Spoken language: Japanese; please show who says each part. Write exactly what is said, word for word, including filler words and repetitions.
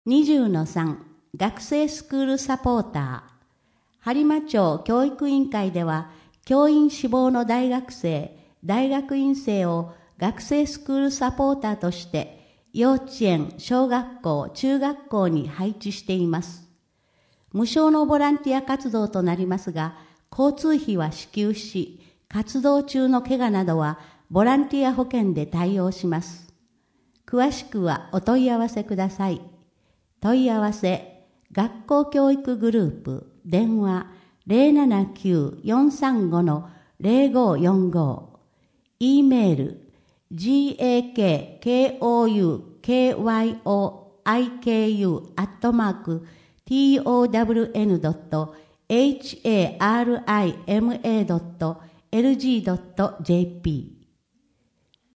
Speaker 1: にじゅうのさん 学生スクールサポーター。播磨町教育委員会では、教員志望の大学生、大学院生を学生スクールサポーターとして、幼稚園、小学校、中学校に配置しています。無償のボランティア活動となりますが、交通費は支給し、活動中の怪我などはボランティア保険で対応します。詳しくはお問い合わせください。問い合わせ、学校教育グループ、電話 ゼロななきゅう よんさんご ゼロごよんご、E メール ジーエーケーケーオーユーケーワイオーアイケーユー アットマーク トウエヌドットハリマ ドットエルジードットジェーピー